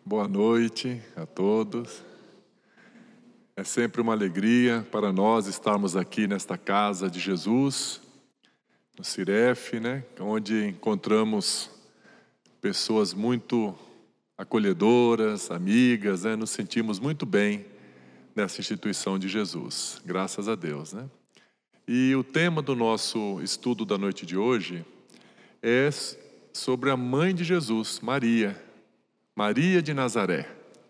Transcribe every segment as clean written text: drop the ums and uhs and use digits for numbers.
Boa noite a todos. É sempre uma alegria para nós estarmos aqui nesta casa de Jesus, no Ciref, onde encontramos pessoas muito acolhedoras, amigas, Nos sentimos muito bem nessa instituição de Jesus, graças a Deus, E o tema do nosso estudo da noite de hoje é sobre a mãe de Jesus, Maria de Nazaré.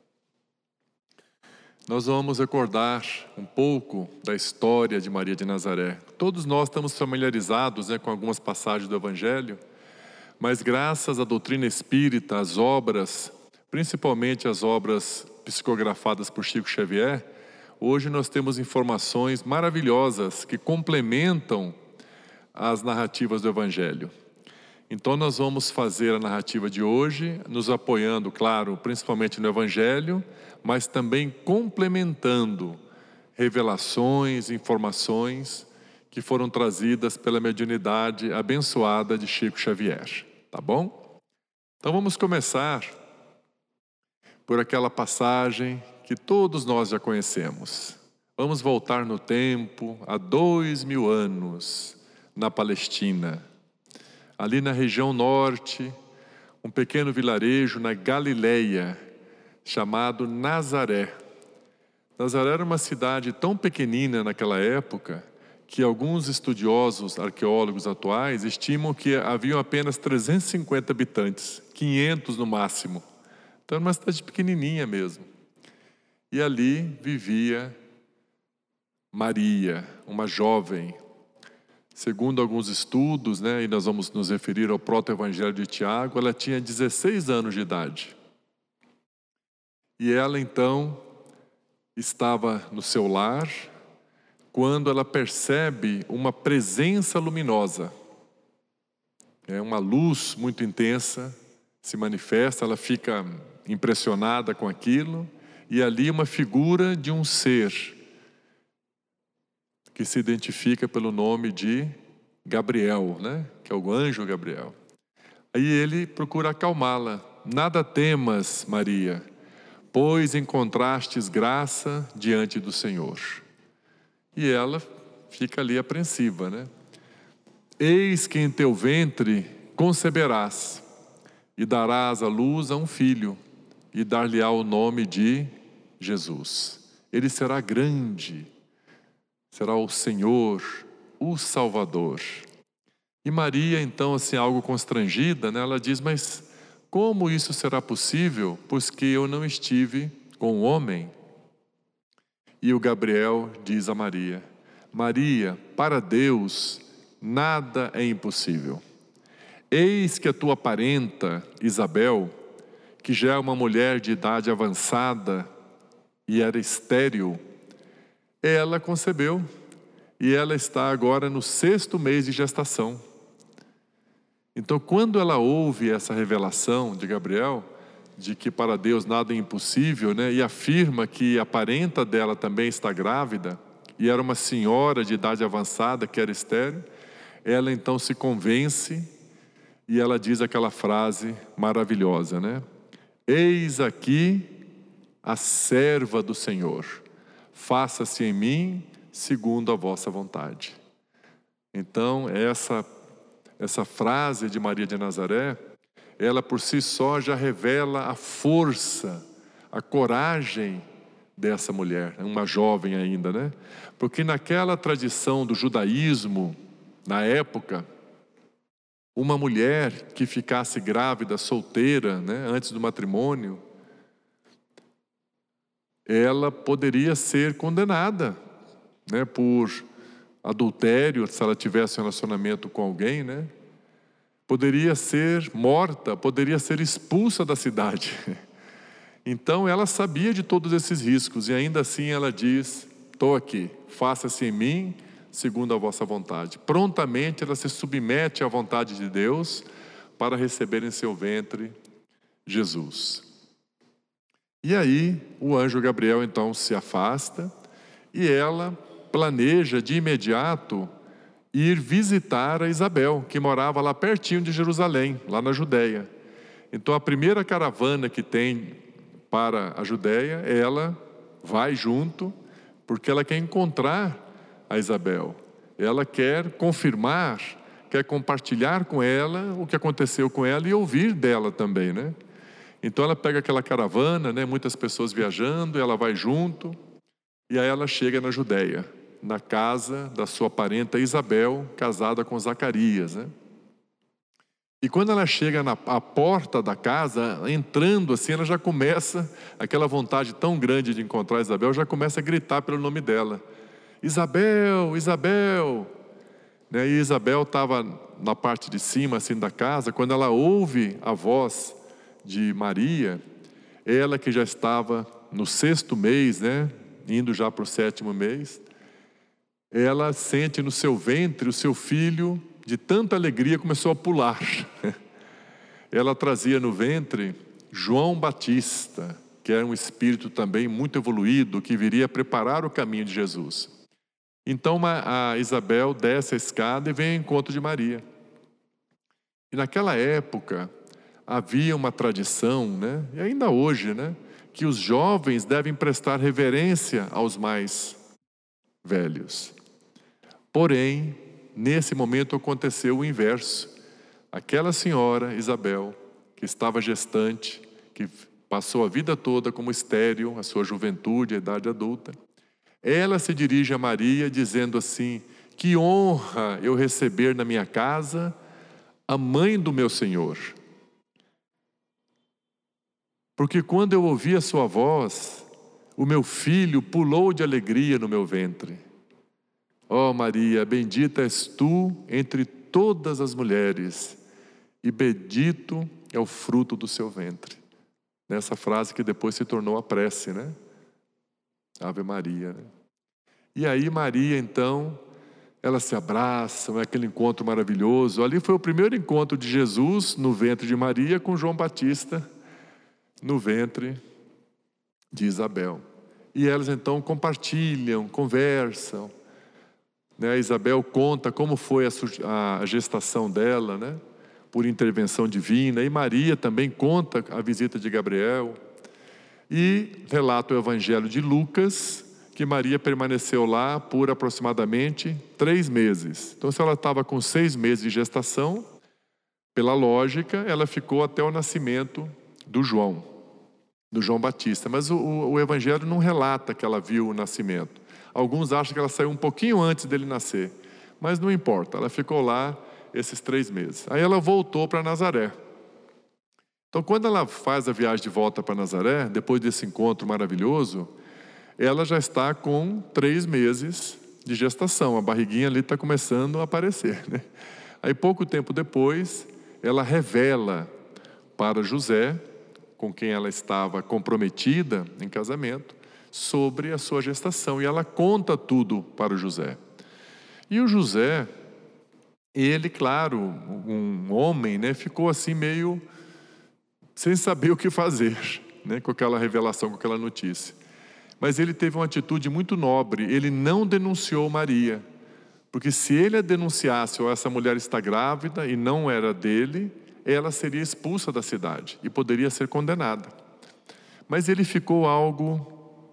Nós vamos recordar um pouco da história de Maria de Nazaré. Todos nós estamos familiarizados com algumas passagens do Evangelho, mas graças à doutrina espírita, às obras, principalmente as obras psicografadas por Chico Xavier, hoje nós temos informações maravilhosas que complementam as narrativas do Evangelho. Então nós vamos fazer a narrativa de hoje, nos apoiando, claro, principalmente no Evangelho, mas também complementando revelações, informações que foram trazidas pela mediunidade abençoada de Chico Xavier, tá bom? Então vamos começar por aquela passagem que todos nós já conhecemos. Vamos voltar no tempo, há 2000 anos, na Palestina. Ali na região norte, um pequeno vilarejo na Galileia, chamado Nazaré. Nazaré era uma cidade tão pequenina naquela época, que alguns estudiosos, arqueólogos atuais, estimam que haviam apenas 350 habitantes, 500 no máximo. Então era uma cidade pequenininha mesmo. E ali vivia Maria, uma jovem. Segundo alguns estudos, e nós vamos nos referir ao proto-evangelho de Tiago, ela tinha 16 anos de idade. E ela então estava no seu lar, quando ela percebe uma presença luminosa. Uma luz muito intensa se manifesta, ela fica impressionada com aquilo, e ali uma figura de um ser que se identifica pelo nome de Gabriel, que é o anjo Gabriel. Aí ele procura acalmá-la. Nada temas, Maria, pois encontrastes graça diante do Senhor. E ela fica ali apreensiva, Eis que em teu ventre conceberás, e darás à luz a um filho, e dar-lhe-á o nome de Jesus. Ele será grande, será o Senhor, o Salvador. E Maria, então, assim, algo constrangida, ela diz, mas como isso será possível, pois que eu não estive com o homem? E o Gabriel diz a Maria, Maria, para Deus, nada é impossível. Eis que a tua parenta, Isabel, que já é uma mulher de idade avançada e era estéril, ela concebeu, e ela está agora no 6º mês de gestação. Então, quando ela ouve essa revelação de Gabriel, de que para Deus nada é impossível, e afirma que a parenta dela também está grávida, e era uma senhora de idade avançada que era estéril, ela então se convence, e ela diz aquela frase maravilhosa, Eis aqui a serva do Senhor. Faça-se em mim segundo a vossa vontade. Então, essa frase de Maria de Nazaré, ela por si só já revela a força, a coragem dessa mulher, uma jovem ainda, Porque naquela tradição do judaísmo, na época, uma mulher que ficasse grávida, solteira, antes do matrimônio, ela poderia ser condenada, por adultério, se ela tivesse um relacionamento com alguém, poderia ser morta, poderia ser expulsa da cidade. Então ela sabia de todos esses riscos, e ainda assim ela diz, estou aqui, faça-se em mim segundo a vossa vontade. Prontamente ela se submete à vontade de Deus para receber em seu ventre Jesus. E aí o anjo Gabriel então se afasta, e ela planeja de imediato ir visitar a Isabel, que morava lá pertinho de Jerusalém, lá na Judéia. Então a primeira caravana que tem para a Judéia, ela vai junto, porque ela quer encontrar a Isabel. Ela quer confirmar, quer compartilhar com ela o que aconteceu com ela e ouvir dela também, né? Então ela pega aquela caravana, né? Muitas pessoas viajando, ela vai junto, e aí ela chega na Judéia, na casa da sua parenta Isabel, casada com Zacarias, né? E quando ela chega à porta da casa, entrando assim, ela já começa, aquela vontade tão grande de encontrar Isabel, já começa a gritar pelo nome dela. Isabel, Isabel! Né? E Isabel estava na parte de cima assim da casa, quando ela ouve a voz de Maria, ela que já estava no 6º mês, né? Indo já para o 7º mês, ela sente no seu ventre o seu filho, de tanta alegria, começou a pular. Ela trazia no ventre João Batista, que era um espírito também muito evoluído, que viria preparar o caminho de Jesus. Então a Isabel desce a escada e vem ao encontro de Maria. E naquela época havia uma tradição, né? E ainda hoje, né? Que os jovens devem prestar reverência aos mais velhos. Porém, nesse momento aconteceu o inverso. Aquela senhora, Isabel, que estava gestante, que passou a vida toda como estéril, a sua juventude, a idade adulta, ela se dirige a Maria dizendo assim: que honra eu receber na minha casa a mãe do meu Senhor. Porque quando eu ouvi a sua voz, o meu filho pulou de alegria no meu ventre. Ó Maria, bendita és tu entre todas as mulheres, e bendito é o fruto do seu ventre. Nessa frase que depois se tornou a prece, né? Ave Maria, né? E aí Maria, então, elas se abraçam, é aquele encontro maravilhoso. Ali foi o primeiro encontro de Jesus no ventre de Maria com João Batista no ventre de Isabel. E elas então compartilham, conversam, né? A Isabel conta como foi a gestação dela, né? Por intervenção divina. E Maria também conta a visita de Gabriel. E relata o Evangelho de Lucas, que Maria permaneceu lá por aproximadamente 3 meses. Então, se ela estava com 6 meses de gestação, pela lógica, ela ficou até o nascimento do João Batista. Mas o Evangelho não relata que ela viu o nascimento. Alguns acham que ela saiu um pouquinho antes dele nascer, mas não importa, ela ficou lá esses 3 meses. Aí ela voltou para Nazaré. Então, quando ela faz a viagem de volta para Nazaré, depois desse encontro maravilhoso, ela já está com 3 meses de gestação, a barriguinha ali está começando a aparecer, né? Aí, pouco tempo depois, ela revela para José, com quem ela estava comprometida em casamento, sobre a sua gestação, e ela conta tudo para o José. E o José, ele, claro, um homem, né, ficou assim meio sem saber o que fazer, né, com aquela revelação, com aquela notícia. Mas ele teve uma atitude muito nobre, ele não denunciou Maria, porque se ele a denunciasse, ou essa mulher está grávida e não era dele, ela seria expulsa da cidade e poderia ser condenada. Mas ele ficou algo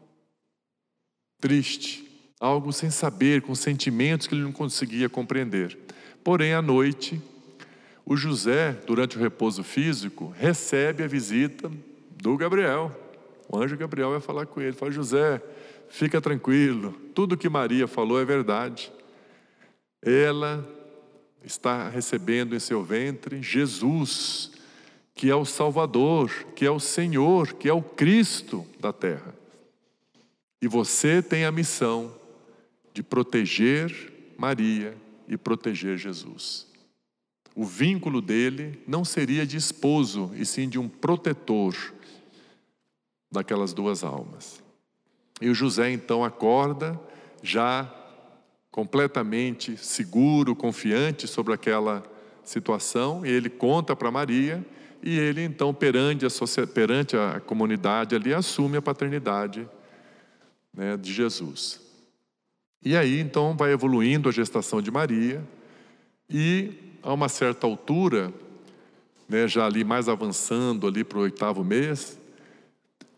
triste, algo sem saber, com sentimentos que ele não conseguia compreender. Porém, à noite, o José, durante o repouso físico, recebe a visita do Gabriel. O anjo Gabriel vai falar com ele, fala: José, fica tranquilo, tudo que Maria falou é verdade. Ela está recebendo em seu ventre Jesus, que é o Salvador, que é o Senhor, que é o Cristo da terra. E você tem a missão de proteger Maria e proteger Jesus. O vínculo dele não seria de esposo, e sim de um protetor daquelas 2 almas. E o José então acorda, já completamente seguro, confiante sobre aquela situação, e ele conta para Maria, e ele então perante a comunidade ali assume a paternidade, né, de Jesus. E aí então vai evoluindo a gestação de Maria, e a uma certa altura, né, já ali mais avançando ali para o 8º mês,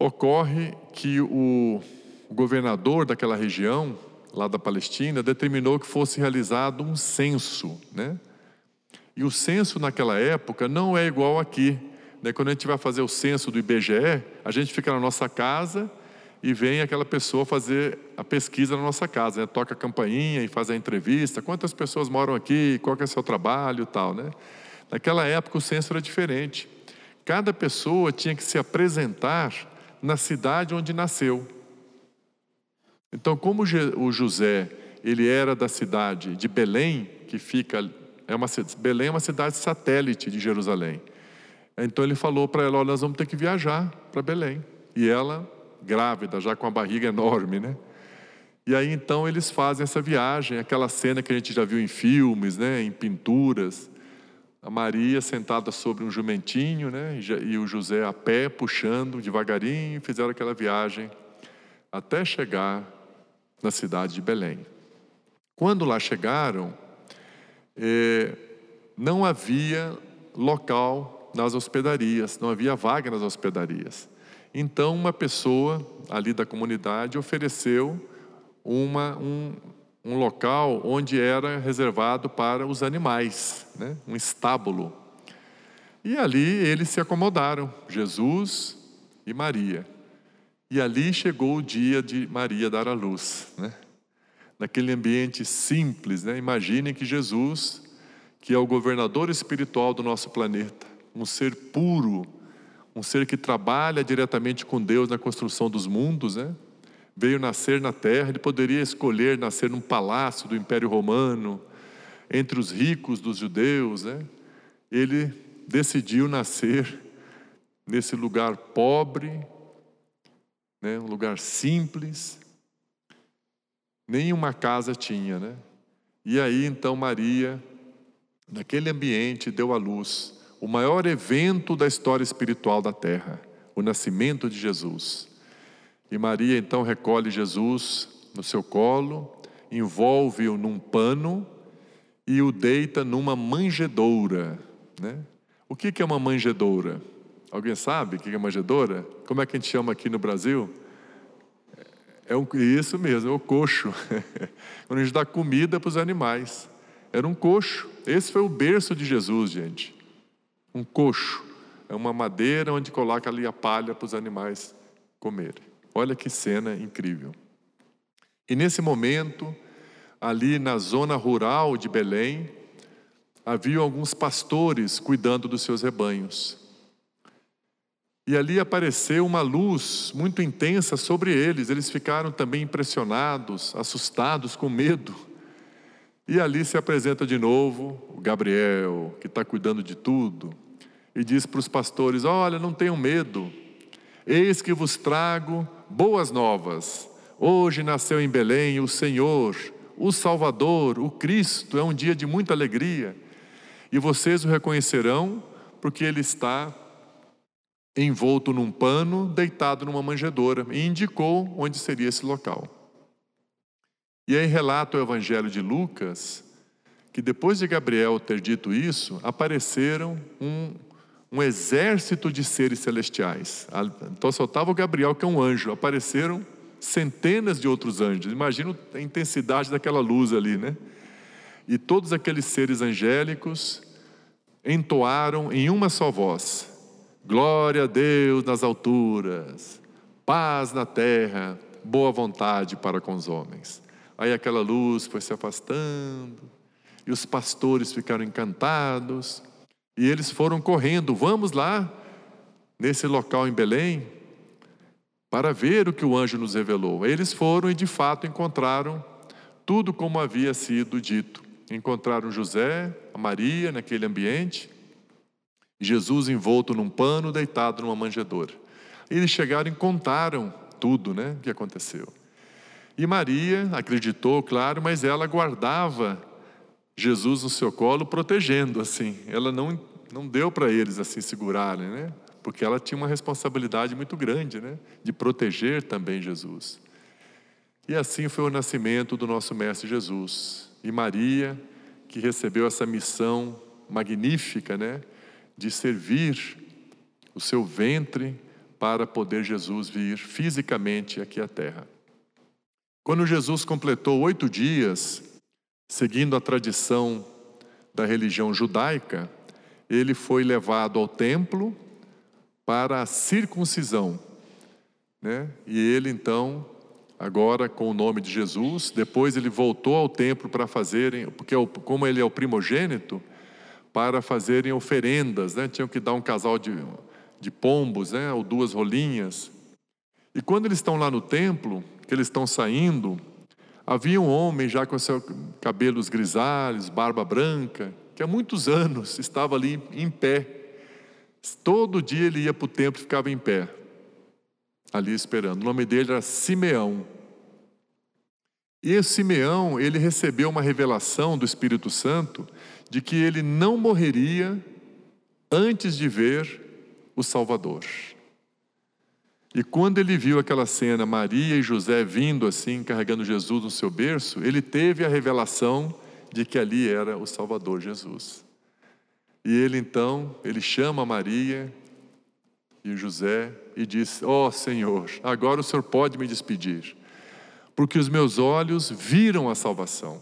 ocorre que o governador daquela região, lá da Palestina, determinou que fosse realizado um censo, né? E o censo naquela época não é igual aqui, né? Quando a gente vai fazer o censo do IBGE, a gente fica na nossa casa e vem aquela pessoa fazer a pesquisa na nossa casa, né? Toca a campainha e faz a entrevista, quantas pessoas moram aqui, qual que é o seu trabalho e tal, né? Naquela época o censo era diferente. Cada pessoa tinha que se apresentar na cidade onde nasceu. Então, como o José, ele era da cidade de Belém, que fica, Belém é uma cidade satélite de Jerusalém. Então ele falou para ela, olha, nós vamos ter que viajar para Belém. E ela, grávida, já com a barriga enorme, né? E aí então eles fazem essa viagem, aquela cena que a gente já viu em filmes, né? Em pinturas. A Maria sentada sobre um jumentinho, né? E o José a pé, puxando devagarinho, fizeram aquela viagem até chegar na cidade de Belém. Quando lá chegaram, não havia local nas hospedarias, não havia vaga nas hospedarias. Então uma pessoa ali da comunidade ofereceu um local onde era reservado para os animais, né? Um estábulo. E ali eles se acomodaram, Jesus e Maria. E ali chegou o dia de Maria dar à luz, né? Naquele ambiente simples, né? Imaginem que Jesus, que é o governador espiritual do nosso planeta, um ser puro, um ser que trabalha diretamente com Deus na construção dos mundos, né? Veio nascer na terra. Ele poderia escolher nascer num palácio do Império Romano, entre os ricos dos judeus, né? Ele decidiu nascer nesse lugar pobre, né? Um lugar simples, nenhuma casa tinha, né? E aí então Maria, naquele ambiente, deu à luz o maior evento da história espiritual da terra, o nascimento de Jesus. E Maria então recolhe Jesus no seu colo, envolve-o num pano e o deita numa manjedoura, né? O que é uma manjedoura? Alguém sabe o que é manjedoura? Como é que a gente chama aqui no Brasil? Isso mesmo, é o coxo. Quando a gente dá comida para os animais. Era um coxo. Esse foi o berço de Jesus, gente. Um coxo. É uma madeira onde coloca ali a palha para os animais comerem. Olha que cena incrível. E nesse momento, ali na zona rural de Belém, havia alguns pastores cuidando dos seus rebanhos. E ali apareceu uma luz muito intensa sobre eles. Eles ficaram também impressionados, assustados, com medo. E ali se apresenta de novo o Gabriel, que está cuidando de tudo, e diz para os pastores, olha, não tenham medo. Eis que vos trago boas novas. Hoje nasceu em Belém o Senhor, o Salvador, o Cristo. É um dia de muita alegria. E vocês o reconhecerão, porque ele está envolto num pano, deitado numa manjedoura. E indicou onde seria esse local. E aí relata o Evangelho de Lucas, que depois de Gabriel ter dito isso, apareceram um exército de seres celestiais. Então só estava o Gabriel, que é um anjo. Apareceram centenas de outros anjos. Imagina a intensidade daquela luz ali, né? E todos aqueles seres angélicos entoaram em uma só voz: glória a Deus nas alturas, paz na terra, boa vontade para com os homens. Aí aquela luz foi se afastando, e os pastores ficaram encantados, e eles foram correndo, vamos lá, nesse local em Belém, para ver o que o anjo nos revelou. Aí eles foram e de fato encontraram tudo como havia sido dito. Encontraram José, a Maria naquele ambiente, Jesus envolto num pano, deitado numa manjedoura. Eles chegaram e contaram tudo, né, o que aconteceu. E Maria acreditou, claro, mas ela guardava Jesus no seu colo, protegendo, assim. Ela não deu para eles assim segurarem, né? Porque ela tinha uma responsabilidade muito grande, né? De proteger também Jesus. E assim foi o nascimento do nosso Mestre Jesus. E Maria, que recebeu essa missão magnífica, né? De servir o seu ventre para poder Jesus vir fisicamente aqui à terra. Quando Jesus completou 8 dias, seguindo a tradição da religião judaica, ele foi levado ao templo para a circuncisão, né? E ele então, agora com o nome de Jesus, depois ele voltou ao templo para fazerem, porque como ele é o primogênito, para fazerem oferendas, né? Tinham que dar um casal de pombos, né? Ou 2 rolinhas. E quando eles estão lá no templo, que eles estão saindo, havia um homem já com seus cabelos grisalhos, barba branca, que há muitos anos estava ali em pé. Todo dia ele ia para o templo e ficava em pé, ali esperando. O nome dele era Simeão. E esse Simeão, ele recebeu uma revelação do Espírito Santo de que ele não morreria antes de ver o Salvador. E quando ele viu aquela cena, Maria e José vindo assim, carregando Jesus no seu berço, ele teve a revelação de que ali era o Salvador Jesus. E ele então, ele chama Maria e José e diz: ó Senhor, agora o Senhor pode me despedir, porque os meus olhos viram a salvação.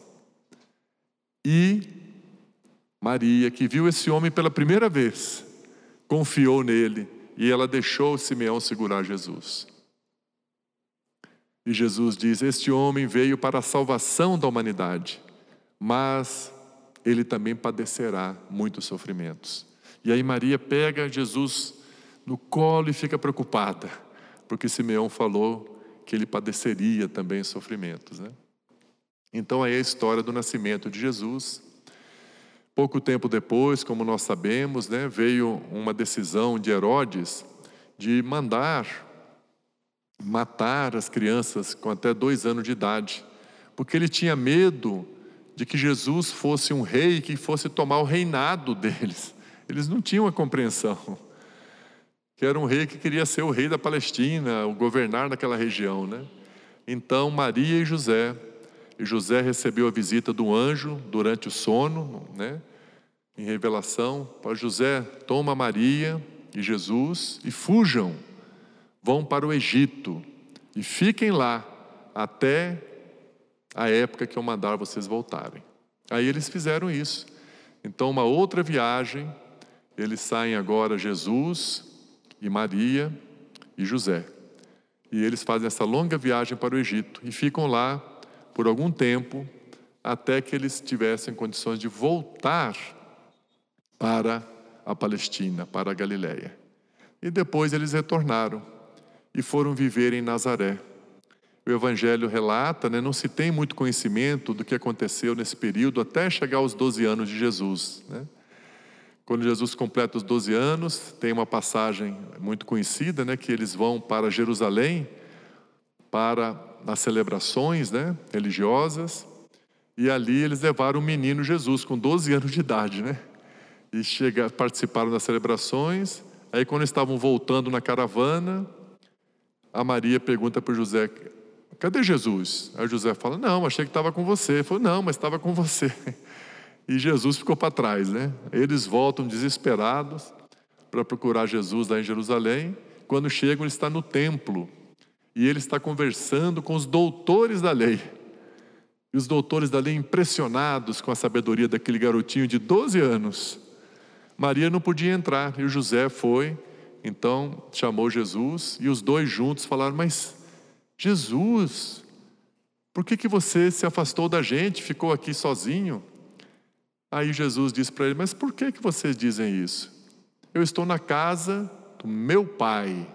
E Maria, que viu esse homem pela primeira vez, confiou nele e ela deixou Simeão segurar Jesus. E Jesus diz: este homem veio para a salvação da humanidade, mas ele também padecerá muitos sofrimentos. E aí Maria pega Jesus no colo e fica preocupada, porque Simeão falou que ele padeceria também sofrimentos, né? Então aí é a história do nascimento de Jesus. Pouco tempo depois, como nós sabemos, né, veio uma decisão de Herodes de mandar matar as crianças com até 2 anos de idade, porque ele tinha medo de que Jesus fosse um rei que fosse tomar o reinado deles. Eles não tinham a compreensão que era um rei que queria ser o rei da Palestina, o governar naquela região, né? Então Maria e José recebeu a visita do anjo durante o sono, né? Em revelação, para José: toma Maria e Jesus e fujam, vão para o Egito e fiquem lá até a época que eu mandar vocês voltarem. Aí eles fizeram isso. Então uma outra viagem, eles saem agora, Jesus e Maria e José. E eles fazem essa longa viagem para o Egito e ficam lá por algum tempo, até que eles tivessem condições de voltar para a Palestina, para a Galileia. E depois eles retornaram e foram viver em Nazaré. O Evangelho relata, né, não se tem muito conhecimento do que aconteceu nesse período até chegar aos 12 anos de Jesus, né? Quando Jesus completa os 12 anos, tem uma passagem muito conhecida, né, que eles vão para Jerusalém para as celebrações, né, religiosas, e ali eles levaram o menino Jesus com 12 anos de idade, né? E participaram das celebrações. Aí quando estavam voltando na caravana, a Maria pergunta para o José: cadê Jesus? Aí o José fala: não, achei que estava com você. Ele falou: não, mas estava com você. E Jesus ficou para trás, né? Eles voltam desesperados para procurar Jesus lá em Jerusalém. Quando chegam, ele está no templo e ele está conversando com os doutores da lei. E os doutores da lei, impressionados com a sabedoria daquele garotinho de 12 anos. Maria não podia entrar e o José foi, então chamou Jesus e os dois juntos falaram: mas Jesus, por que você se afastou da gente, ficou aqui sozinho? Aí Jesus disse para ele: mas por que vocês dizem isso? Eu estou na casa do meu Pai.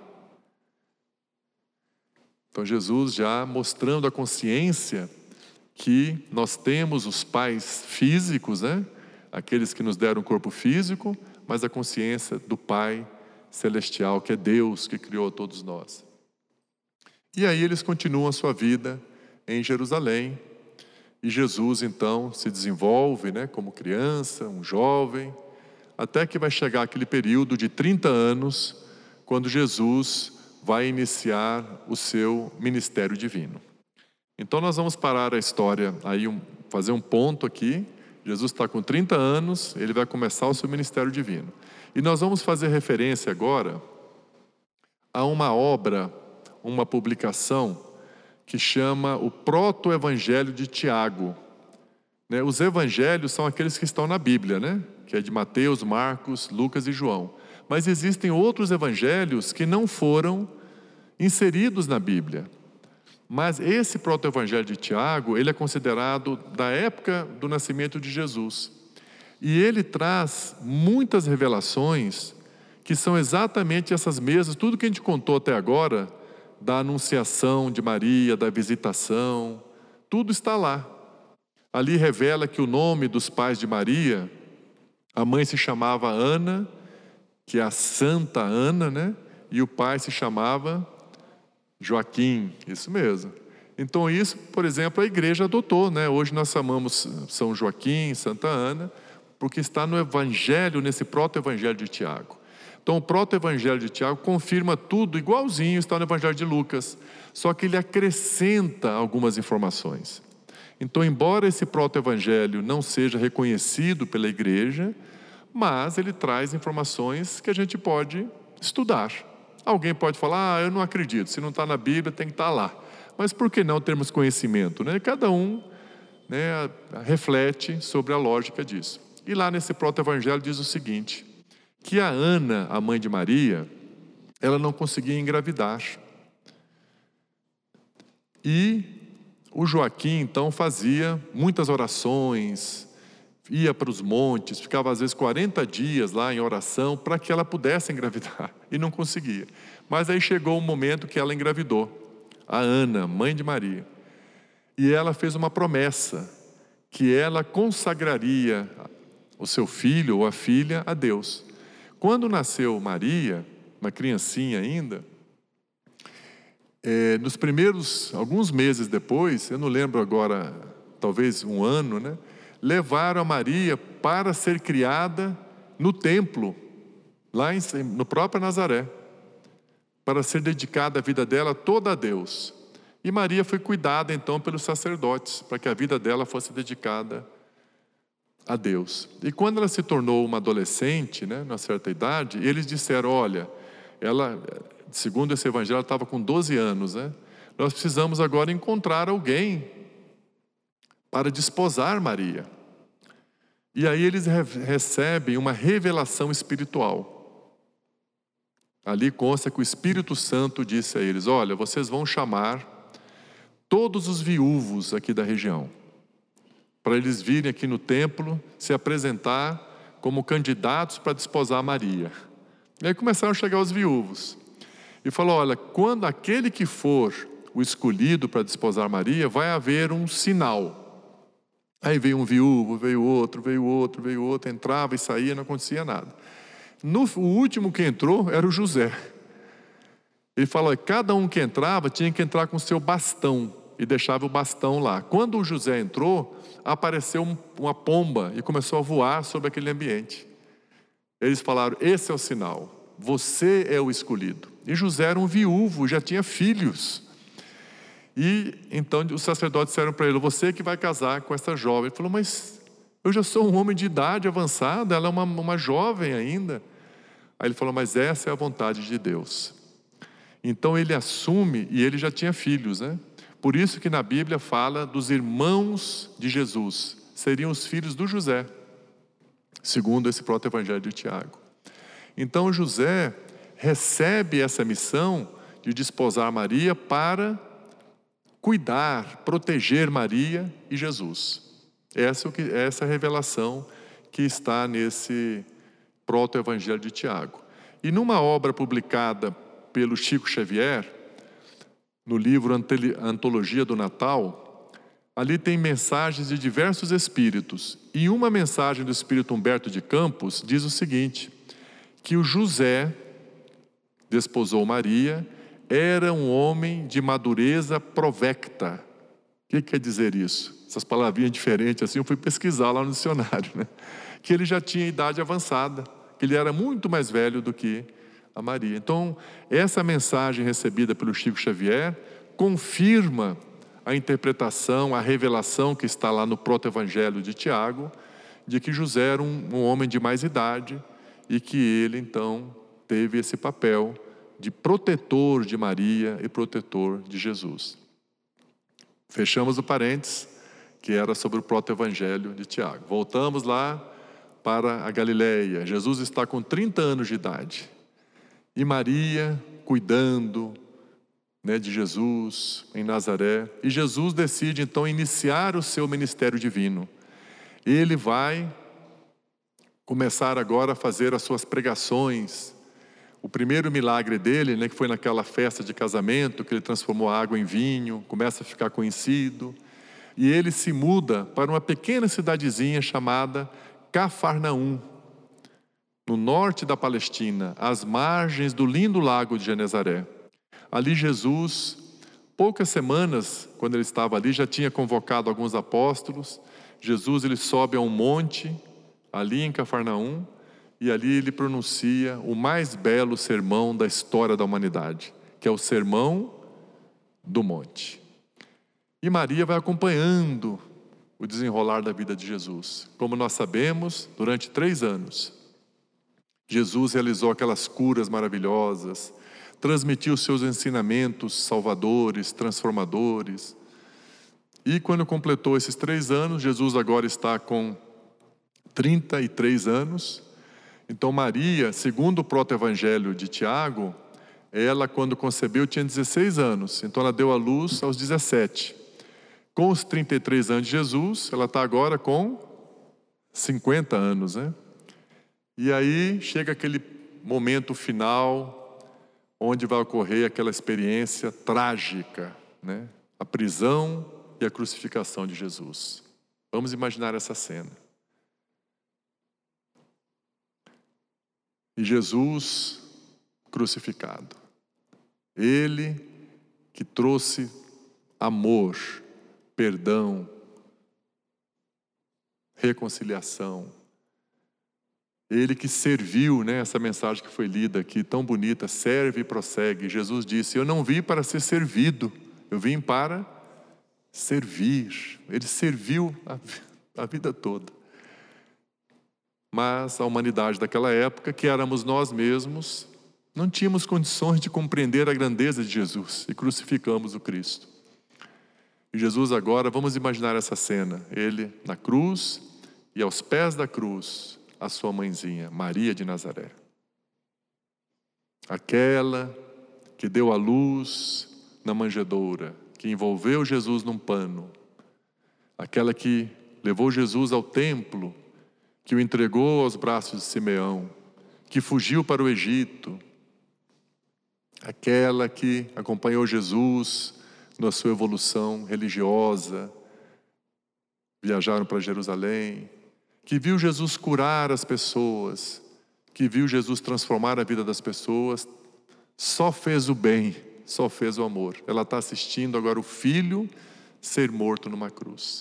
Então Jesus já mostrando a consciência que nós temos os pais físicos, né? Aqueles que nos deram um corpo físico, mas a consciência do Pai celestial, que é Deus que criou todos nós. E aí eles continuam a sua vida em Jerusalém. E Jesus então se desenvolve, né, como criança, um jovem, até que vai chegar aquele período de 30 anos, quando Jesus vai iniciar o seu ministério divino. Então nós vamos parar a história aí, fazer um ponto aqui. Jesus está com 30 anos, ele vai começar o seu ministério divino. E nós vamos fazer referência agora há uma obra, uma publicação, que chama o Proto-Evangelho de Tiago. Os evangelhos são aqueles que estão na Bíblia, que é de Mateus, Marcos, Lucas e João. Mas existem outros evangelhos que não foram inseridos na Bíblia. Mas esse proto-evangelho de Tiago, ele é considerado da época do nascimento de Jesus. E ele traz muitas revelações que são exatamente essas mesmas, tudo que a gente contou até agora, da anunciação de Maria, da visitação, tudo está lá. Ali revela que o nome dos pais de Maria, a mãe se chamava Ana, que é a Santa Ana, e o pai se chamava Joaquim, isso mesmo. Então isso, por exemplo, a igreja adotou, Hoje nós chamamos São Joaquim, Santa Ana, porque está no Evangelho, nesse proto-evangelho de Tiago. Então o proto-evangelho de Tiago confirma tudo igualzinho, está no Evangelho de Lucas, só que ele acrescenta algumas informações. Então, embora esse proto-evangelho não seja reconhecido pela igreja, mas ele traz informações que a gente pode estudar. Alguém pode falar, eu não acredito, se não está na Bíblia tem que estar lá. Mas por que não termos conhecimento? Cada um reflete sobre a lógica disso. E lá nesse proto-evangelho diz o seguinte, que a Ana, a mãe de Maria, ela não conseguia engravidar. E o Joaquim, então, fazia muitas orações, ia para os montes, ficava às vezes 40 dias lá em oração para que ela pudesse engravidar, e não conseguia. Mas aí chegou o momento que ela engravidou, a Ana, mãe de Maria. E ela fez uma promessa, que ela consagraria o seu filho ou a filha a Deus. Quando nasceu Maria, uma criancinha ainda, nos primeiros, alguns meses depois, eu não lembro agora, talvez um ano, levaram a Maria para ser criada no templo, lá no próprio Nazaré, para ser dedicada a vida dela toda a Deus. E Maria foi cuidada então pelos sacerdotes, para que a vida dela fosse dedicada a Deus. E quando ela se tornou uma adolescente, numa certa idade, eles disseram, olha, ela, segundo esse evangelho, ela estava com 12 anos, nós precisamos agora encontrar alguém para desposar Maria. E aí eles recebem uma revelação espiritual. Ali consta que o Espírito Santo disse a eles, olha, vocês vão chamar todos os viúvos aqui da região, para eles virem aqui no templo se apresentar como candidatos para desposar Maria. E aí começaram a chegar os viúvos. E falou, olha, quando aquele que for o escolhido para desposar Maria, vai haver um sinal. Aí veio um viúvo, veio outro, entrava e saía, não acontecia nada. O último que entrou era o José. Ele falou, cada um que entrava tinha que entrar com o seu bastão, e deixava o bastão lá. Quando o José entrou, apareceu uma pomba e começou a voar sobre aquele ambiente. Eles falaram, esse é o sinal, você é o escolhido. E José era um viúvo, já tinha filhos. E então os sacerdotes disseram para ele, você que vai casar com essa jovem. Ele falou, mas eu já sou um homem de idade avançada, ela é uma jovem ainda. Aí ele falou, mas essa é a vontade de Deus. Então ele assume, e ele já tinha filhos, Por isso que na Bíblia fala dos irmãos de Jesus, seriam os filhos do José, segundo esse proto-evangelho de Tiago. Então José recebe essa missão de desposar Maria para cuidar, proteger Maria e Jesus. Essa é a revelação que está nesse proto-evangelho de Tiago. E numa obra publicada pelo Chico Xavier, no livro Antologia do Natal, ali tem mensagens de diversos espíritos. E uma mensagem do espírito Humberto de Campos diz o seguinte, que o José desposou Maria, era um homem de madureza provecta. O que quer dizer isso? Essas palavrinhas diferentes assim, eu fui pesquisar lá no dicionário, Que ele já tinha idade avançada, que ele era muito mais velho do que a Maria. Então, essa mensagem recebida pelo Chico Xavier confirma a interpretação, a revelação que está lá no proto-evangelho de Tiago, de que José era um homem de mais idade e que ele, então, teve esse papel de protetor de Maria e protetor de Jesus. Fechamos o parênteses, que era sobre o proto-evangelho de Tiago. Voltamos lá para a Galileia. Jesus está com 30 anos de idade. E Maria cuidando, né, de Jesus em Nazaré. E Jesus decide então iniciar o seu ministério divino. Ele vai começar agora a fazer as suas pregações. O primeiro milagre dele, né, que foi naquela festa de casamento, que ele transformou a água em vinho, começa a ficar conhecido. E ele se muda para uma pequena cidadezinha chamada Cafarnaum, no norte da Palestina, às margens do lindo lago de Genezaré. Ali Jesus, poucas semanas, quando ele estava ali, já tinha convocado alguns apóstolos. Jesus ele sobe a um monte, ali em Cafarnaum, e ali ele pronuncia o mais belo sermão da história da humanidade, que é o Sermão do Monte. E Maria vai acompanhando o desenrolar da vida de Jesus. Como nós sabemos, durante 3 anos, Jesus realizou aquelas curas maravilhosas, transmitiu seus ensinamentos salvadores, transformadores. E quando completou esses 3 anos, Jesus agora está com 33 anos. Então Maria, segundo o proto-evangelho de Tiago, ela quando concebeu tinha 16 anos, então ela deu à luz aos 17. Com os 33 anos de Jesus, ela está agora com 50 anos, né? E aí chega aquele momento final, onde vai ocorrer aquela experiência trágica, né? A prisão e a crucificação de Jesus. Vamos imaginar essa cena. E Jesus crucificado. Ele que trouxe amor, perdão, reconciliação. Ele que serviu, né, essa mensagem que foi lida aqui, tão bonita, serve e prossegue. Jesus disse, eu não vim para ser servido, eu vim para servir. Ele serviu a vida toda. Mas a humanidade daquela época, que éramos nós mesmos, não tínhamos condições de compreender a grandeza de Jesus e crucificamos o Cristo. E Jesus agora, vamos imaginar essa cena, ele na cruz e aos pés da cruz, a sua mãezinha, Maria de Nazaré. Aquela que deu à luz na manjedoura, que envolveu Jesus num pano, aquela que levou Jesus ao templo, que o entregou aos braços de Simeão, que fugiu para o Egito, aquela que acompanhou Jesus na sua evolução religiosa, viajaram para Jerusalém, que viu Jesus curar as pessoas, que viu Jesus transformar a vida das pessoas, só fez o bem, só fez o amor. Ela está assistindo agora o filho ser morto numa cruz.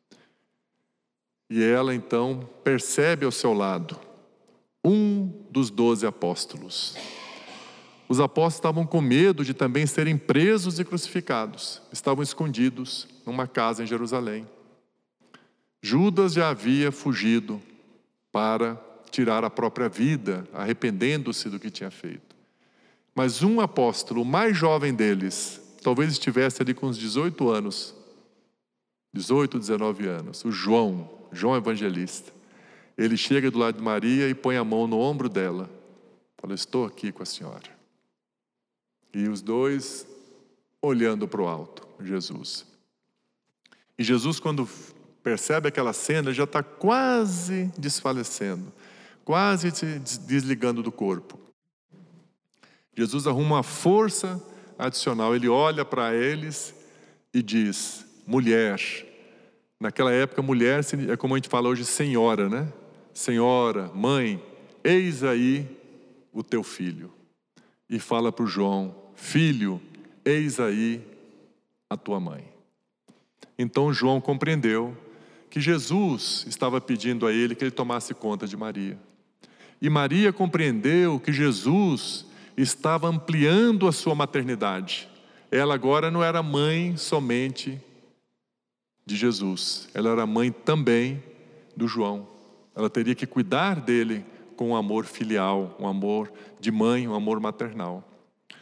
E ela então percebe ao seu lado um dos 12 apóstolos. Os apóstolos estavam com medo de também serem presos e crucificados. Estavam escondidos numa casa em Jerusalém. Judas já havia fugido para tirar a própria vida, arrependendo-se do que tinha feito. Mas um apóstolo, o mais jovem deles, talvez estivesse ali com uns 18 anos, 18, 19 anos, o João Evangelista. Ele chega do lado de Maria e põe a mão no ombro dela. Fala, estou aqui com a senhora. E os dois olhando para o alto, Jesus. E Jesus, quando percebe aquela cena, já está quase desfalecendo, quase se desligando do corpo. Jesus arruma uma força adicional, ele olha para eles e diz, mulher. Naquela época, mulher é como a gente fala hoje, senhora, né? Senhora, mãe, eis aí o teu filho. E fala para o João, filho, eis aí a tua mãe. Então João compreendeu que Jesus estava pedindo a ele que ele tomasse conta de Maria. E Maria compreendeu que Jesus estava ampliando a sua maternidade. Ela agora não era mãe somente de Jesus, ela era mãe também do João. Ela teria que cuidar dele com um amor filial, um amor de mãe, um amor maternal.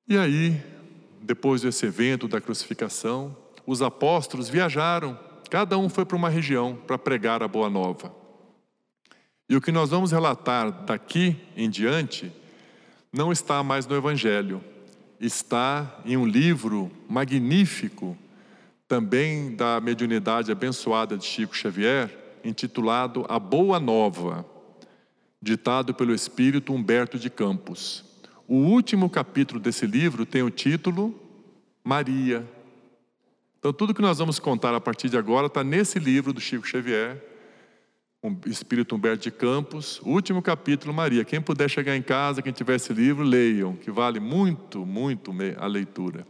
E aí, depois desse evento da crucificação, os apóstolos viajaram, cada um foi para uma região para pregar a boa nova. E o que nós vamos relatar daqui em diante não está mais no Evangelho, está em um livro magnífico, também da mediunidade abençoada de Chico Xavier, intitulado A Boa Nova, ditado pelo espírito Humberto de Campos. O último capítulo desse livro tem o título Maria. Então tudo que nós vamos contar a partir de agora está nesse livro do Chico Xavier, o espírito Humberto de Campos, o último capítulo, Maria. Quem puder chegar em casa, quem tiver esse livro, leiam, que vale muito, muito a leitura.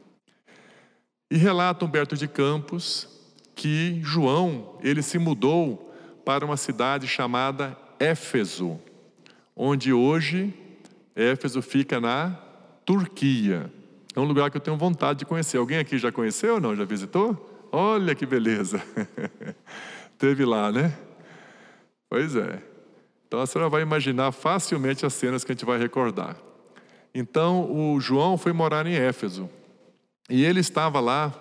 E relata Humberto de Campos que João, ele se mudou para uma cidade chamada Éfeso, onde hoje Éfeso fica na Turquia. É um lugar que eu tenho vontade de conhecer. Alguém aqui já conheceu ou não? Já visitou? Olha que beleza! Teve lá, né? Pois é. Então a senhora vai imaginar facilmente as cenas que a gente vai recordar. Então o João foi morar em Éfeso. E ele estava lá,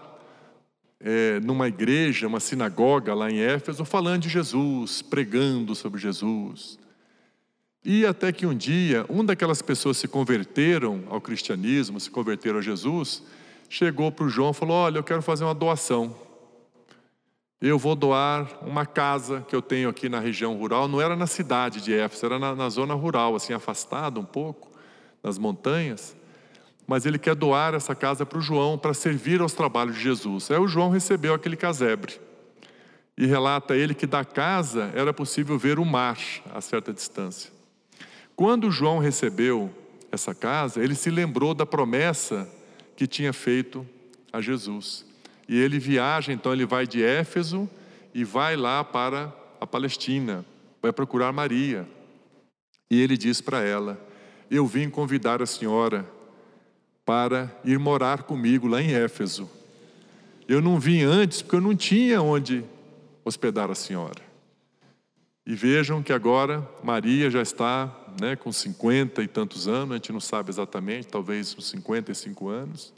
numa igreja, uma sinagoga lá em Éfeso, falando de Jesus, pregando sobre Jesus. E até que um dia, uma daquelas pessoas se converteram ao cristianismo, se converteram a Jesus, chegou para o João e falou: olha, eu quero fazer uma doação. Eu vou doar uma casa que eu tenho aqui na região rural. Não era na cidade de Éfeso, era na zona rural, assim, afastada um pouco, nas montanhas. Mas ele quer doar essa casa para o João, para servir aos trabalhos de Jesus. Aí o João recebeu aquele casebre. E relata ele que da casa era possível ver o mar a certa distância. Quando João recebeu essa casa, ele se lembrou da promessa que tinha feito a Jesus. E ele viaja, então ele vai de Éfeso e vai lá para a Palestina, vai procurar Maria. E ele diz para ela: eu vim convidar a senhora para ir morar comigo lá em Éfeso. Eu não vim antes porque eu não tinha onde hospedar a senhora. E vejam que agora Maria já está, com 50 e tantos anos, a gente não sabe exatamente, talvez uns 55 anos.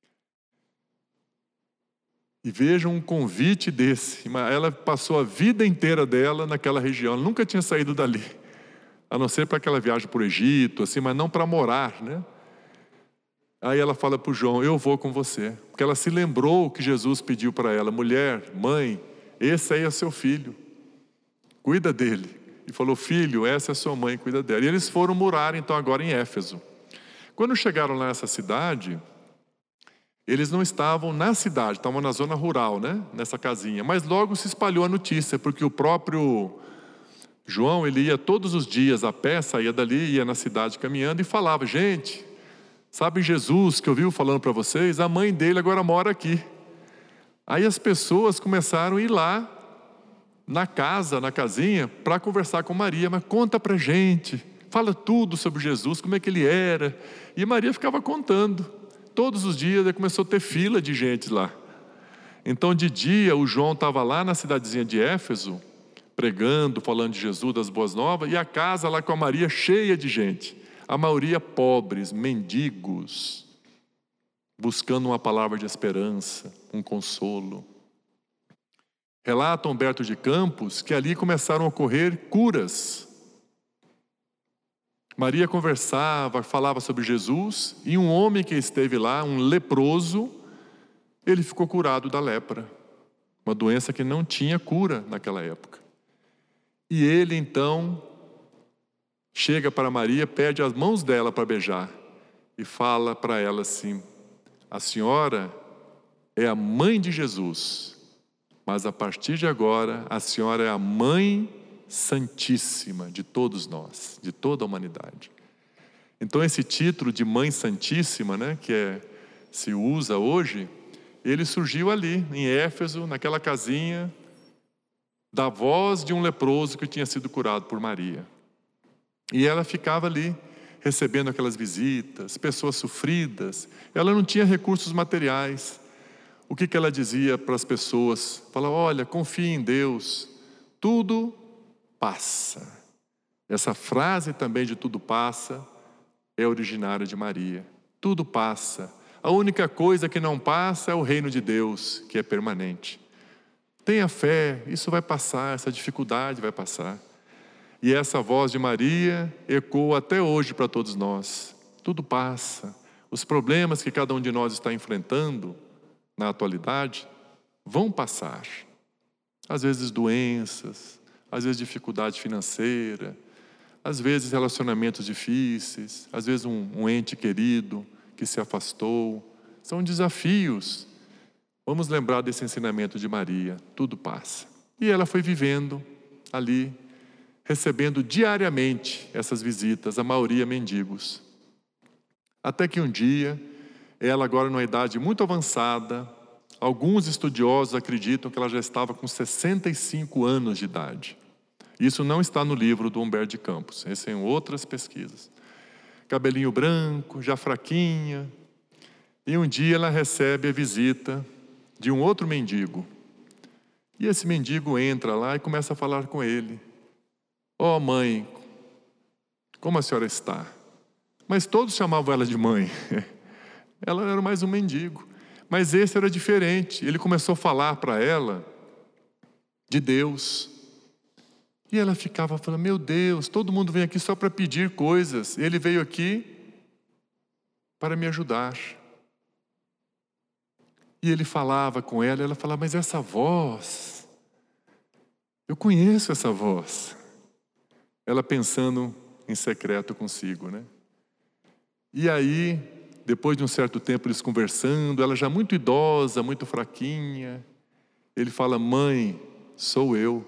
E vejam um convite desse. Ela passou a vida inteira dela naquela região, ela nunca tinha saído dali, a não ser para aquela viagem para o Egito, assim, mas não para morar, Aí ela fala para o João: eu vou com você, porque ela se lembrou que Jesus pediu para ela: mulher, mãe, esse aí é seu filho, cuida dele. E falou: filho, essa é sua mãe, cuida dela. E eles foram morar então agora em Éfeso. Quando chegaram lá nessa cidade, eles não estavam na cidade, estavam na zona rural, nessa casinha. Mas logo se espalhou a notícia, porque o próprio João, ele ia todos os dias a pé, saía dali, ia na cidade caminhando e falava: gente, sabe Jesus que eu vivo falando para vocês? A mãe dele agora mora aqui. Aí as pessoas começaram a ir lá, na casa, na casinha, para conversar com Maria. Mas conta pra gente, fala tudo sobre Jesus, como é que ele era. E Maria ficava contando. Todos os dias começou a ter fila de gente lá. Então de dia o João estava lá na cidadezinha de Éfeso, pregando, falando de Jesus, das boas novas, e a casa lá com a Maria cheia de gente. A maioria pobres, mendigos, buscando uma palavra de esperança, um consolo. Relata Humberto de Campos que ali começaram a ocorrer curas. Maria conversava, falava sobre Jesus, e um homem que esteve lá, um leproso, ele ficou curado da lepra, uma doença que não tinha cura naquela época. E ele então chega para Maria, pede as mãos dela para beijar e fala para ela assim: a senhora é a mãe de Jesus, mas a partir de agora a senhora é a mãe santíssima de todos nós, de toda a humanidade. Então esse título de Mãe Santíssima, que se usa hoje, ele surgiu ali em Éfeso, naquela casinha, da voz de um leproso que tinha sido curado por Maria. E ela ficava ali, recebendo aquelas visitas, pessoas sofridas. Ela não tinha recursos materiais. O que ela dizia para as pessoas? Falava: olha, confie em Deus, tudo passa. Essa frase também de tudo passa é originária de Maria. Tudo passa. A única coisa que não passa é o reino de Deus, que é permanente. Tenha fé, isso vai passar, essa dificuldade vai passar. E essa voz de Maria ecoa até hoje para todos nós. Tudo passa. Os problemas que cada um de nós está enfrentando na atualidade vão passar. Às vezes doenças, às vezes dificuldade financeira, às vezes relacionamentos difíceis, às vezes um ente querido que se afastou. São desafios. Vamos lembrar desse ensinamento de Maria. Tudo passa. E ela foi vivendo ali, recebendo diariamente essas visitas, a maioria mendigos. Até que um dia, ela agora numa idade muito avançada, alguns estudiosos acreditam que ela já estava com 65 anos de idade. Isso não está no livro do Humberto de Campos, esse é em outras pesquisas. Cabelinho branco, já fraquinha. E um dia ela recebe a visita de um outro mendigo. E esse mendigo entra lá e começa a falar com ele. Ó, mãe, como a senhora está? Mas todos chamavam ela de mãe. Ela era mais um mendigo. Mas esse era diferente. Ele começou a falar para ela de Deus. E ela ficava falando, meu Deus, todo mundo vem aqui só para pedir coisas. Ele veio aqui para me ajudar. E ele falava com ela, e ela falava, mas essa voz, eu conheço essa voz. Ela pensando em secreto consigo, né? E aí, depois de um certo tempo eles conversando, ela já muito idosa, muito fraquinha, ele fala, mãe, sou eu.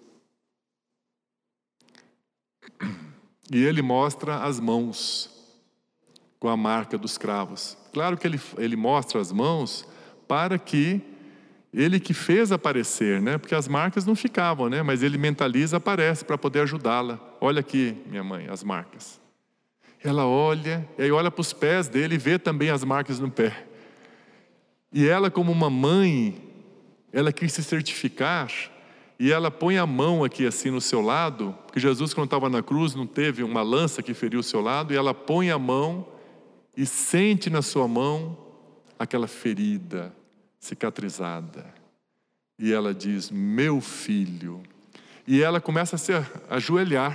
E ele mostra as mãos com a marca dos cravos. Claro que ele mostra as mãos para que ele que fez aparecer, né? Porque as marcas não ficavam, né? Mas ele mentaliza, aparece para poder ajudá-la. Olha aqui, minha mãe, as marcas. Ela olha, e aí olha para os pés dele e vê também as marcas no pé. E ela, como uma mãe, ela quis se certificar, e ela põe a mão aqui assim no seu lado, porque Jesus, quando estava na cruz, não teve uma lança que feriu o seu lado, e ela põe a mão e sente na sua mão aquela ferida cicatrizada. E ela diz, meu filho. E ela começa a se ajoelhar.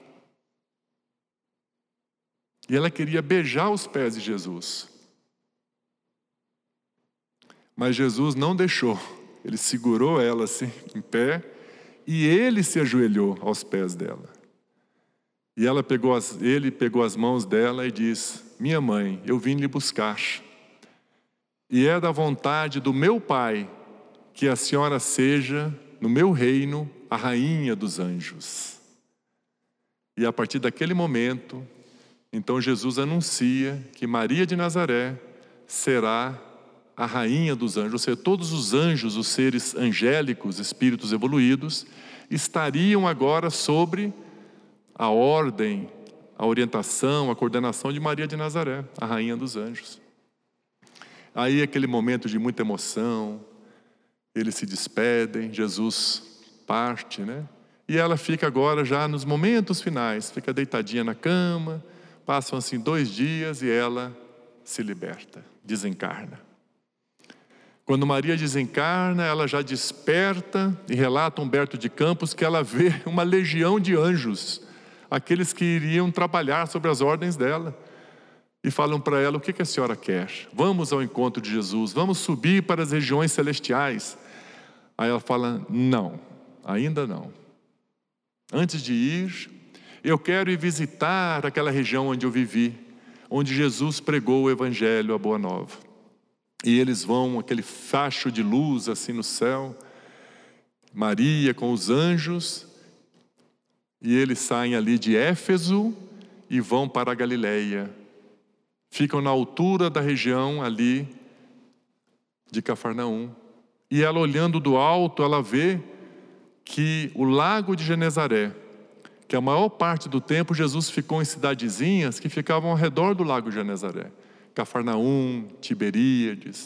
E ela queria beijar os pés de Jesus. Mas Jesus não deixou. Ele segurou ela assim, em pé, e ele se ajoelhou aos pés dela. E ele pegou as mãos dela e diz, minha mãe, eu vim lhe buscar. E é da vontade do meu Pai que a senhora seja, no meu reino, a rainha dos anjos. E a partir daquele momento, então Jesus anuncia que Maria de Nazaré será a rainha dos anjos, ou seja, todos os anjos, os seres angélicos, espíritos evoluídos, estariam agora sobre a ordem, a orientação, a coordenação de Maria de Nazaré, a rainha dos anjos. Aí aquele momento de muita emoção, eles se despedem, Jesus parte, né? E ela fica agora já nos momentos finais, fica deitadinha na cama, passam assim 2 dias e ela se liberta, desencarna. Quando Maria desencarna, ela já desperta e relata Humberto de Campos que ela vê uma legião de anjos, aqueles que iriam trabalhar sobre as ordens dela. E falam para ela, o que a senhora quer? Vamos ao encontro de Jesus, vamos subir para as regiões celestiais. Aí ela fala, não, ainda não. Antes de ir, eu quero ir visitar aquela região onde eu vivi, onde Jesus pregou o Evangelho, a Boa Nova. E eles vão, aquele facho de luz assim no céu, Maria com os anjos, e eles saem ali de Éfeso e vão para a Galileia. Ficam na altura da região ali de Cafarnaum. E ela olhando do alto, ela vê que o lago de Genezaré, que a maior parte do tempo Jesus ficou em cidadezinhas que ficavam ao redor do lago de Genezaré. Cafarnaum, Tiberíades,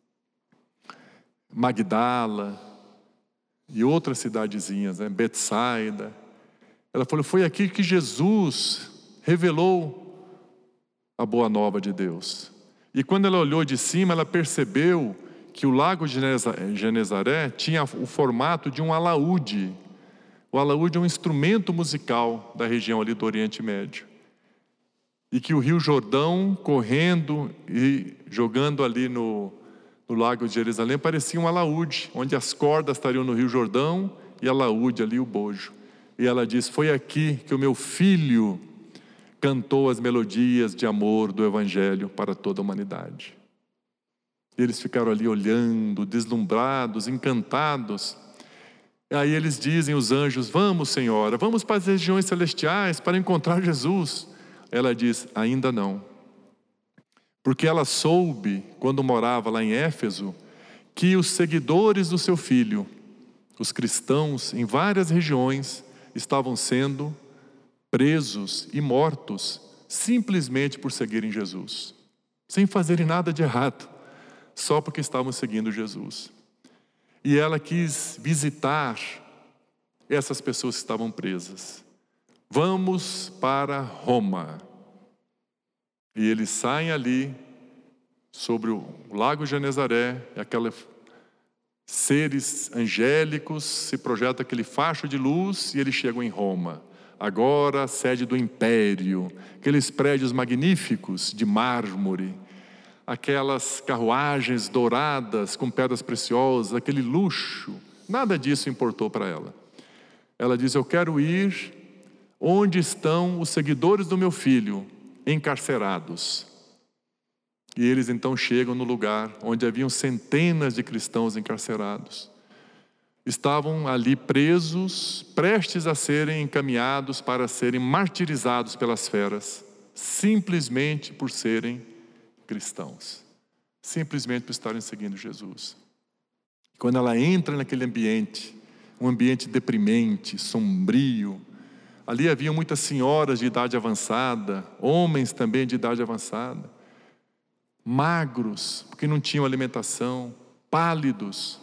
Magdala e outras cidadezinhas, né? Betsaida. Ela falou, foi aqui que Jesus revelou a boa nova de Deus. E quando ela olhou de cima, ela percebeu que o lago de Genezaré tinha o formato de um alaúde. O alaúde é um instrumento musical da região ali do Oriente Médio. E que o rio Jordão, correndo e jogando ali no lago de Jerusalém, parecia um alaúde, onde as cordas estariam no rio Jordão e alaúde ali o bojo. E ela diz: foi aqui que o meu filho cantou as melodias de amor do Evangelho para toda a humanidade. E eles ficaram ali olhando, deslumbrados, encantados. E aí eles dizem, os anjos: vamos, Senhora, vamos para as regiões celestiais para encontrar Jesus. Ela diz: ainda não. Porque ela soube, quando morava lá em Éfeso, que os seguidores do seu filho, os cristãos em várias regiões, estavam sendo presos e mortos simplesmente por seguirem Jesus, sem fazerem nada de errado, só porque estavam seguindo Jesus. E ela quis visitar essas pessoas que estavam presas. Vamos para Roma. E eles saem ali sobre o lago Genezaré, e aqueles seres angélicos, se projeta aquele facho de luz e eles chegam em Roma. Agora a sede do império, aqueles prédios magníficos de mármore, aquelas carruagens douradas com pedras preciosas, aquele luxo, nada disso importou para ela. Ela diz: eu quero ir onde estão os seguidores do meu filho, encarcerados. E eles então chegam no lugar onde haviam centenas de cristãos encarcerados. Estavam ali presos, prestes a serem encaminhados para serem martirizados pelas feras, simplesmente por serem cristãos, simplesmente por estarem seguindo Jesus. Quando ela entra naquele ambiente, um ambiente deprimente, sombrio, ali havia muitas senhoras de idade avançada, homens também de idade avançada, magros, porque não tinham alimentação, pálidos.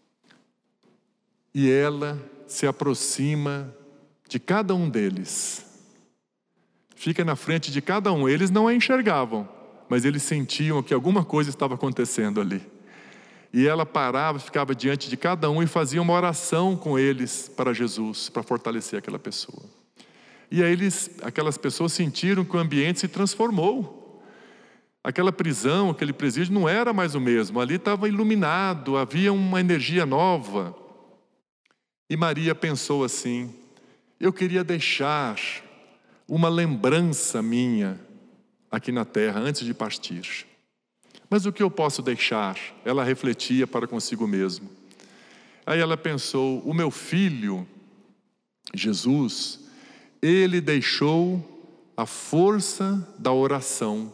E ela se aproxima de cada um deles, fica na frente de cada um. Eles não a enxergavam, mas eles sentiam que alguma coisa estava acontecendo ali. E ela parava, ficava diante de cada um e fazia uma oração com eles para Jesus, para fortalecer aquela pessoa. E aí aquelas pessoas sentiram que o ambiente se transformou. Aquela prisão, aquele presídio não era mais o mesmo. Ali estava iluminado, havia uma energia nova. E Maria pensou assim: eu queria deixar uma lembrança minha aqui na terra antes de partir. Mas o que eu posso deixar? Ela refletia para consigo mesma. Aí ela pensou: o meu filho, Jesus, ele deixou a força da oração,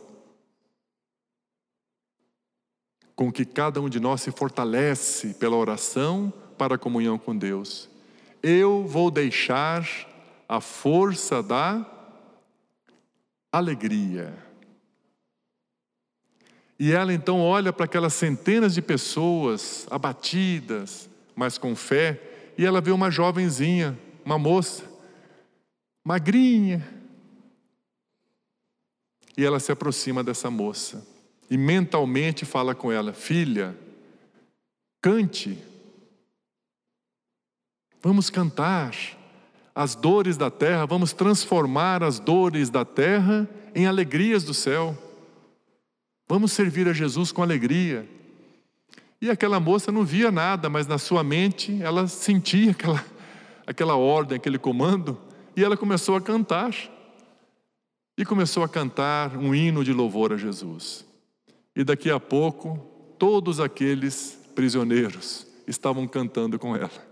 com que cada um de nós se fortalece pela oração para a comunhão com Deus. Eu vou deixar a força da alegria. E ela então olha para aquelas centenas de pessoas abatidas, mas com fé, e ela vê uma jovenzinha, uma moça, magrinha. E ela se aproxima dessa moça e mentalmente fala com ela: filha, cante. Vamos cantar as dores da terra, vamos transformar as dores da terra em alegrias do céu. Vamos servir a Jesus com alegria. E aquela moça não via nada, mas na sua mente ela sentia aquela ordem, aquele comando, e ela começou a cantar. E começou a cantar um hino de louvor a Jesus. E daqui a pouco, todos aqueles prisioneiros estavam cantando com ela.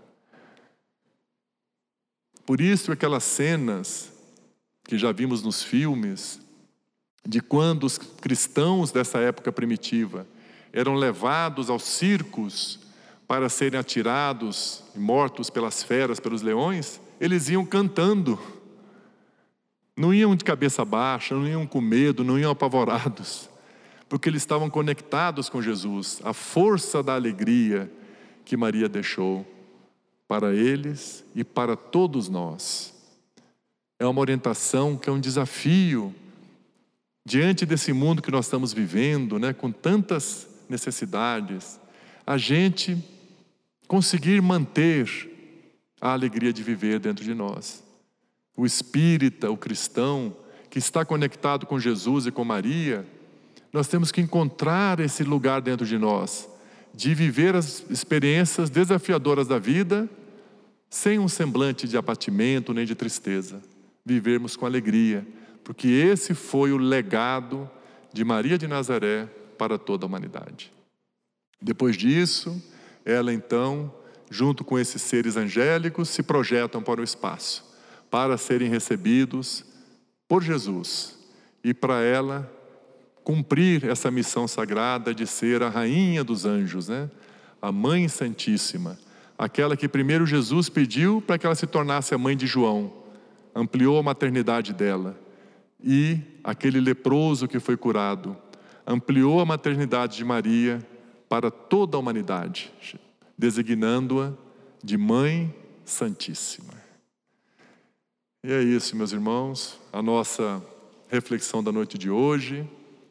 Por isso aquelas cenas que já vimos nos filmes, de quando os cristãos dessa época primitiva eram levados aos circos para serem atirados e mortos pelas feras, pelos leões, eles iam cantando. Não iam de cabeça baixa, não iam com medo, não iam apavorados, porque eles estavam conectados com Jesus, a força da alegria que Maria deixou para eles e para todos nós. É uma orientação que é um desafio diante desse mundo que nós estamos vivendo, né, com tantas necessidades, a gente conseguir manter a alegria de viver dentro de nós. O espírita, o cristão, que está conectado com Jesus e com Maria, nós temos que encontrar esse lugar dentro de nós, de viver as experiências desafiadoras da vida, sem um semblante de abatimento nem de tristeza. Vivermos com alegria, porque esse foi o legado de Maria de Nazaré para toda a humanidade. Depois disso, ela então, junto com esses seres angélicos, se projetam para o espaço, para serem recebidos por Jesus e para ela cumprir essa missão sagrada de ser a rainha dos anjos, né? A Mãe Santíssima, aquela que primeiro Jesus pediu para que ela se tornasse a mãe de João, ampliou a maternidade dela, e aquele leproso que foi curado, ampliou a maternidade de Maria para toda a humanidade, designando-a de Mãe Santíssima. E é isso, meus irmãos, a nossa reflexão da noite de hoje,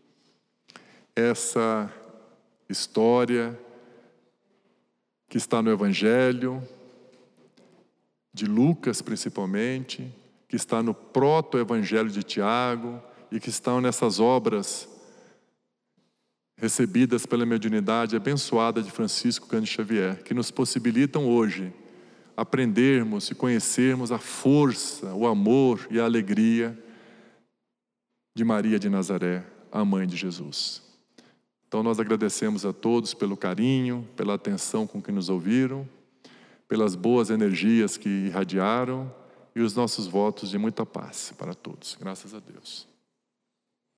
essa história que está no Evangelho, de Lucas principalmente, que está no proto-evangelho de Tiago e que estão nessas obras recebidas pela mediunidade abençoada de Francisco Cândido Xavier, que nos possibilitam hoje aprendermos e conhecermos a força, o amor e a alegria de Maria de Nazaré, a mãe de Jesus. Então nós agradecemos a todos pelo carinho, pela atenção com que nos ouviram, pelas boas energias que irradiaram e os nossos votos de muita paz para todos. Graças a Deus.